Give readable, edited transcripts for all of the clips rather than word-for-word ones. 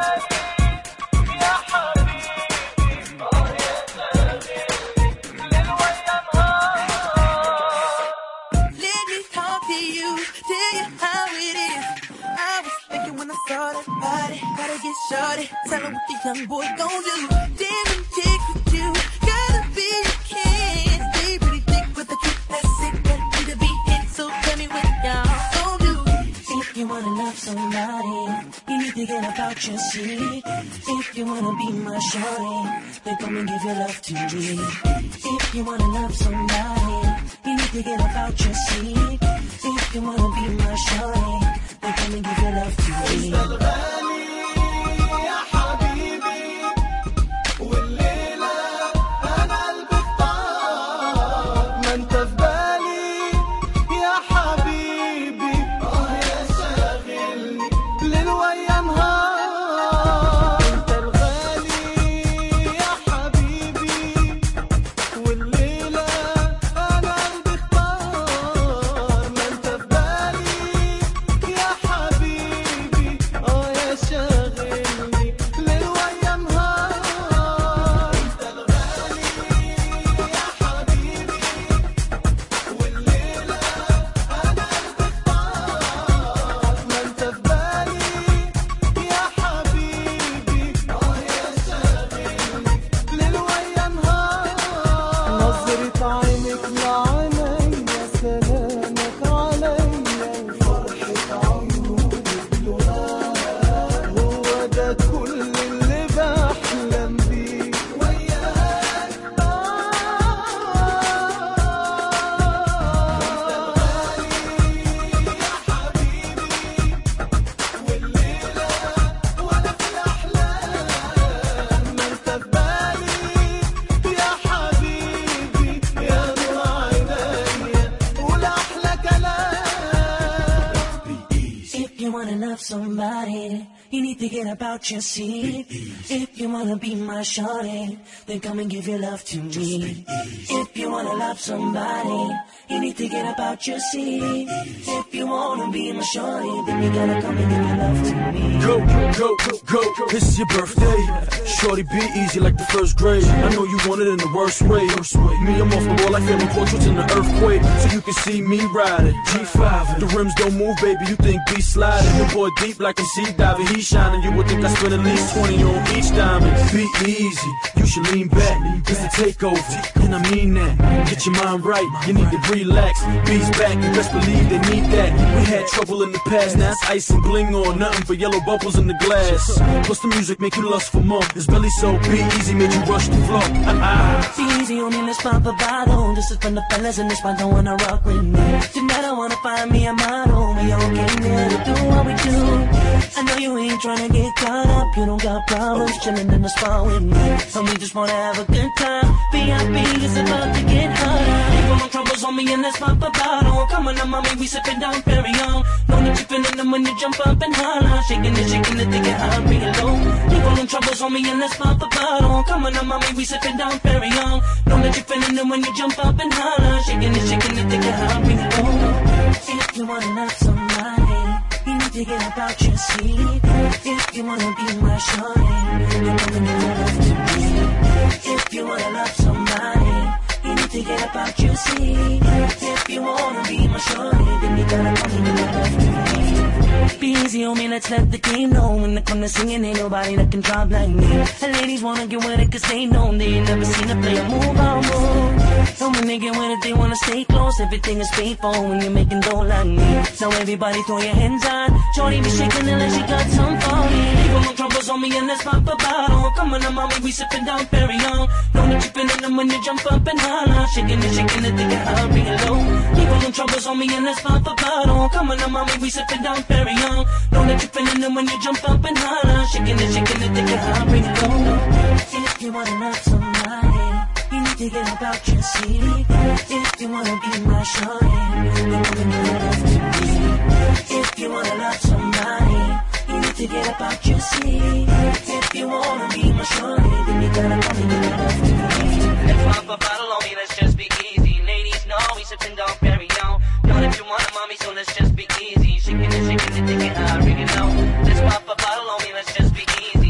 Shorty, tell her what the young boy gon' do. Damn, them chicks with you, gotta be a kid. Stay pretty thick with the truth, that's it, ready to be hit. So tell me what y'all gon' do. If you wanna love somebody, you need to get about your seat. If you wanna be my shorty, then come and give your love to me. If you wanna love somebody, you need to get about your seat. If you wanna be my shorty, then come and give your love to me. Somebody, you need to get about your seat. If you wanna be my shorty, then come and give your love to me. If you wanna love somebody, you need to get about your seat. If you wanna be my shorty, then you gotta come and give your love to me. Go, go, go, go, this is your birthday. Shorty, be easy like the first grade. I know you want it in the worst way. Me, I'm off the wall like family portraits in the earthquake. So you can see me riding G5. The rims don't move, baby, you think be sliding. The boy deep like a sea diver, he shining. You would think I spent at least 20 on each diamond. Be easy, you should lean back. It's a takeover, and I mean that. Get your mind right, you need to relax. Bees back, you best believe they need that. We had trouble in the past, now it's ice and bling on. Nothing but yellow bubbles in the glass. Plus the music make you lust for more. It's belly so be easy, made you rush the floor. Be easy on me, let's pop a bottle. This is from the fellas and this one don't wanna rock with me. Tonight I wanna find me a model. We all came here to do what we do. I know you ain't tryna get caught up. You don't got problems chillin' in the spot with me. And we just wanna have a good time. VIP is about to get hotter. Ain't got no troubles on me and let's pop a bottle. Come on, mommy, we sippin' down Perignon. Know that you feelin' them when you jump up and holler. Shaking it, they get high, real low. Ain't got no troubles on me and let's pop a bottle. Come on, mommy, we sippin' down Perignon. Know that you feelin' them when you jump up and holler. Shaking it, they get high, real low. If you wanna love somebody, you need to get about your seat. If you wanna be my shorty, then come and give your love to me. If you wanna love somebody, you need to get about your seat. If you wanna be my shorty, then you gotta come and give your love to me. Be easy on me, let's let the game know. When it comes to singing, ain't nobody that can drop like me. And ladies wanna get with it cause they know they ain't never seen a player move on move. And when they get with it, they wanna stay close. Everything is faithful when you're making dough like me. Now everybody throw your hands on. Shorty be shaking it like she got some for me. Ain't got no troubles on me and let's pop a bottle. Come on, mommy, we sippin' down Perignon. Know that you feelin' them when you jump up and holler. Shaking it, they get high, real low. Ain't got no troubles on me and let's pop a bottle. Come on, mommy, we sippin' down Perignon. Know that you feelin' them when you jump up and holler. Shaking it, they get high, real low. If you wanna love somebody, you need to get about your seat. If you wanna be my shorty, then come and give your love to me. If you wanna love somebody, you need to get about your seat. If you wanna be my shorty, then you gotta come and give your love to me. Let's pop a bottle on me, let's just be easy. Ladies know we sippin' down Perignon. Know that you want it, mommy, so let's just be easy. Shaking it, they get high, ring it low. Let's pop a bottle on me, let's just be easy.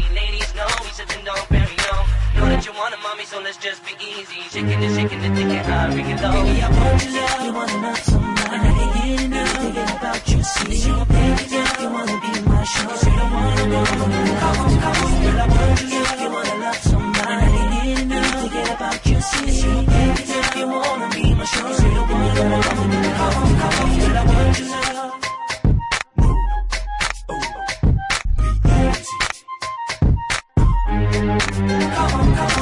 just be easy. Shaking it, thinking how we can low. Baby, I want you love, you wanna love somebody. And I can't get enough, thinking about you. See, you a baby girl, you wanna be my show. So you don't wanna go, come on. Girl, I want you love, you wanna love somebody. And I can't get enough, thinking about you. See, you a baby girl, you wanna be my show. So you don't wanna go, come on. Girl, I want you love. Come on.